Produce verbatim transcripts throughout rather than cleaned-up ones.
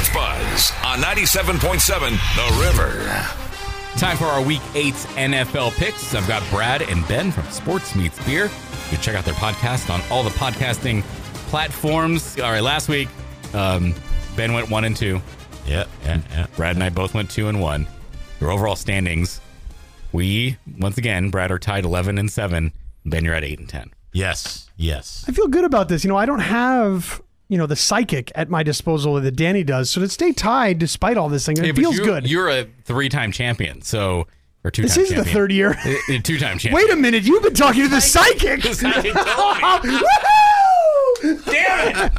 Buzz on ninety-seven point seven The River. Time for our Week eight N F L picks. I've got Brad and Ben from Sports Meets Beer. You can check out their podcast on all the podcasting platforms. All right, last week, um, Ben went one and two. Yeah, yeah, yeah. Brad and I both went two and one. Your overall standings, we, once again, Brad are tied eleven and seven. Ben, you're at eight and ten. Yes, yes. I feel good about this. You know, I don't have, you know, the psychic at my disposal that Danny does. So to stay tied despite all this thing, it Yeah, but feels you, good. You're a three-time champion, so or two-time This is champion. the third year. A, a two-time champion. Wait a minute. You've been talking to the psychic. The psychic told me. Woohoo! Damn it!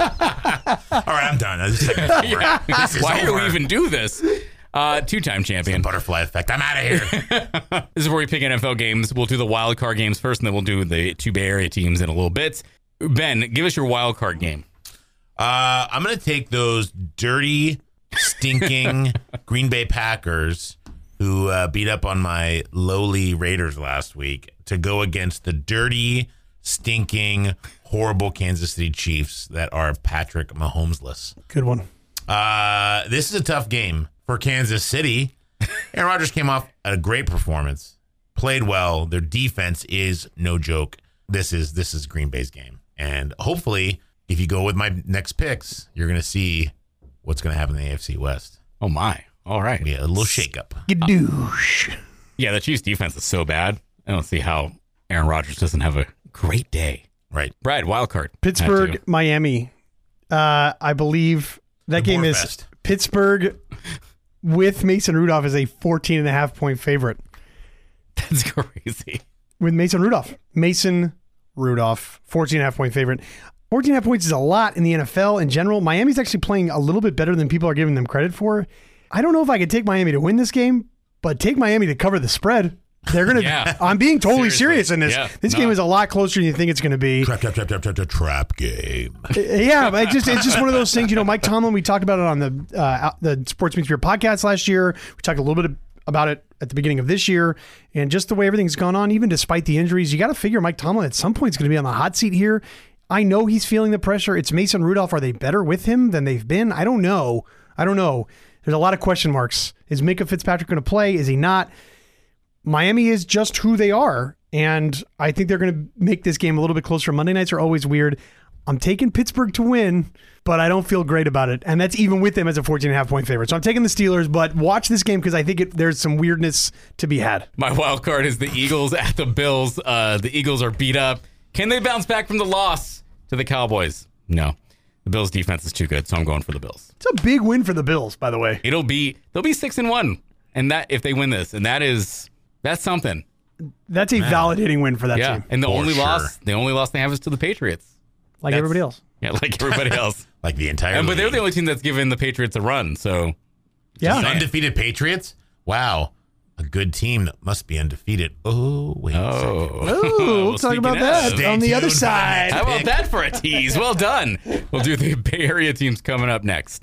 All right, I'm done. This is over. Yeah. This is Why over. do we even do this? Uh, two-time champion. Butterfly effect. I'm out of here. This is where we pick N F L games. We'll do the wild card games first, and then we'll do the two Bay Area teams in a little bit. Ben, give us your wild card game. Uh, I'm going to take those dirty, stinking Green Bay Packers who uh, beat up on my lowly Raiders last week to go against the dirty, stinking, horrible Kansas City Chiefs that are Patrick Mahomes-less. Good one. Uh, this is a tough game for Kansas City. Aaron Rodgers came off a great performance, played well. Their defense is no joke. This is this is Green Bay's game. And hopefully, if you go with my next picks, you're going to see what's going to happen in the A F C West. Oh, my. All right. Yeah, a little shakeup. Gadoosh. Yeah, the Chiefs' defense is so bad. I don't see how Aaron Rodgers doesn't have a great day. Right. Brad, wild card. Pittsburgh, Miami. Uh, I believe that The game is Boarfest. Pittsburgh with Mason Rudolph as a fourteen and a half point favorite. That's crazy. With Mason Rudolph. Mason Rudolph, fourteen and a half point favorite. fourteen and a half points is a lot in the N F L in general. Miami's actually playing a little bit better than people are giving them credit for. I don't know if I could take Miami to win this game, but take Miami to cover the spread. They're gonna. Yeah. I'm being totally Seriously. serious in this. Yeah. This No. game is a lot closer than you think it's going to be. Trap, trap, trap, trap, trap, trap, trap game. Yeah, but it just it's just one of those things. You know, Mike Tomlin. We talked about it on the uh, the Sports Meets Beer podcast last year. We talked a little bit about it at the beginning of this year, and just the way everything's gone on, even despite the injuries, you got to figure Mike Tomlin at some point is going to be on the hot seat here. I know he's feeling the pressure. It's Mason Rudolph. Are they better with him than they've been? I don't know. I don't know. There's a lot of question marks. Is Minka Fitzpatrick going to play? Is he not? Miami is just who they are, and I think they're going to make this game a little bit closer. Monday nights are always weird. I'm taking Pittsburgh to win, but I don't feel great about it, and that's even with them as a fourteen and a half point favorite. So I'm taking the Steelers, but watch this game because I think it, there's some weirdness to be had. My wild card is the Eagles at the Bills. Uh, the Eagles are beat up. Can they bounce back from the loss to the Cowboys? No. The Bills' defense is too good, so I'm going for the Bills. It's a big win for the Bills, by the way. It'll be they'll be six and one, and that if they win this, and that is that's something. That's a validating win for that Yeah, team, and the For only sure. loss, the only loss they have is to the Patriots. like that's- everybody else. Yeah, like everybody else. Like the entire And, but they're league. the only team that's given the Patriots a run. So Yeah. Just undefeated Patriots? Wow. A good team that must be undefeated. Oh, wait a second. oh, Ooh, we'll talk speaking about of- that Stay on the other tuned for the side. next How about that for a tease? Well done. We'll do the Bay Area teams coming up next.